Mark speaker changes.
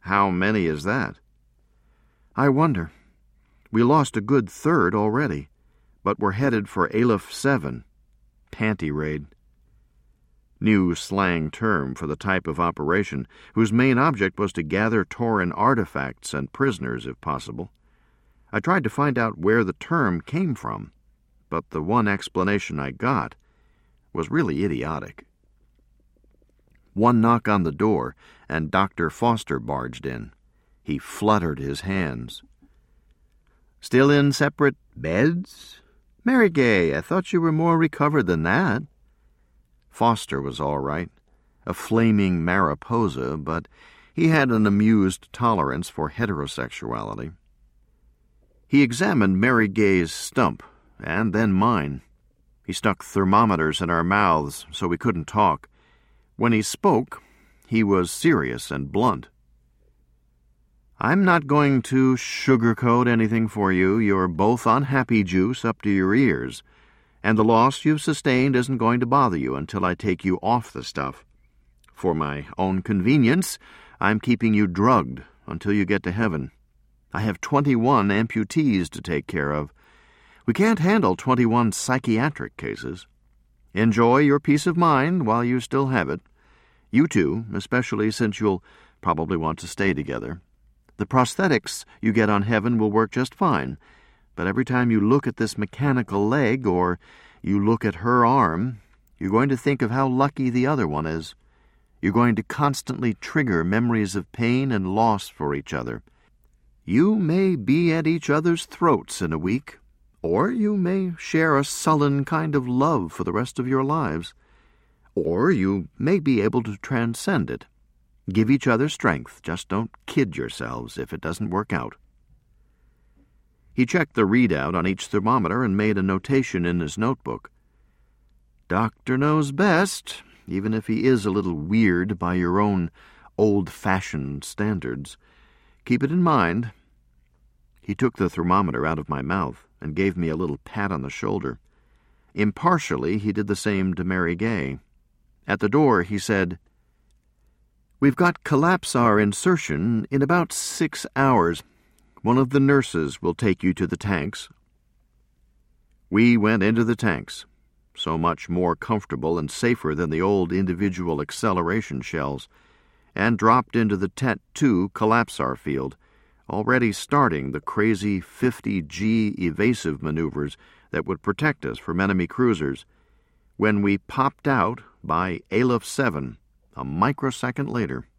Speaker 1: How many is that? I wonder. We lost a good third already, but we're headed for Aleph 7, panty raid. New slang term for the type of operation whose main object was to gather Tauran artifacts and prisoners, if possible. I tried to find out where the term came from, but the one explanation I got was really idiotic. One knock on the door, and Dr. Foster barged in. He fluttered his hands. "Still in separate beds? Mary Gay, I thought you were more recovered than that." Foster was all right, a flaming Mariposa, but he had an amused tolerance for heterosexuality. He examined Mary Gay's stump, and then mine. He stuck thermometers in our mouths so we couldn't talk. When he spoke, he was serious and blunt. "I'm not going to sugarcoat anything for you. You're both on happy juice up to your ears, and the loss you've sustained isn't going to bother you until I take you off the stuff. For my own convenience, I'm keeping you drugged until you get to heaven. I have 21 amputees to take care of. We can't handle 21 psychiatric cases. Enjoy your peace of mind while you still have it. You two, especially since you'll probably want to stay together. The prosthetics you get on heaven will work just fine, but every time you look at this mechanical leg or you look at her arm, you're going to think of how lucky the other one is. You're going to constantly trigger memories of pain and loss for each other. You may be at each other's throats in a week, or you may share a sullen kind of love for the rest of your lives, or you may be able to transcend it. Give each other strength, just don't kid yourselves if it doesn't work out." He checked the readout on each thermometer and made a notation in his notebook. "Doctor knows best, even if he is a little weird by your own old-fashioned standards. Keep it in mind." He took the thermometer out of my mouth and gave me a little pat on the shoulder. Impartially, he did the same to Mary Gay. At the door, he said, "We've got collapsar insertion in about 6 hours. One of the nurses will take you to the tanks." We went into the tanks, so much more comfortable and safer than the old individual acceleration shells, and dropped into the Tet-2 collapsar field, already starting the crazy 50G evasive maneuvers that would protect us from enemy cruisers, when we popped out by Aleph 7, a microsecond later.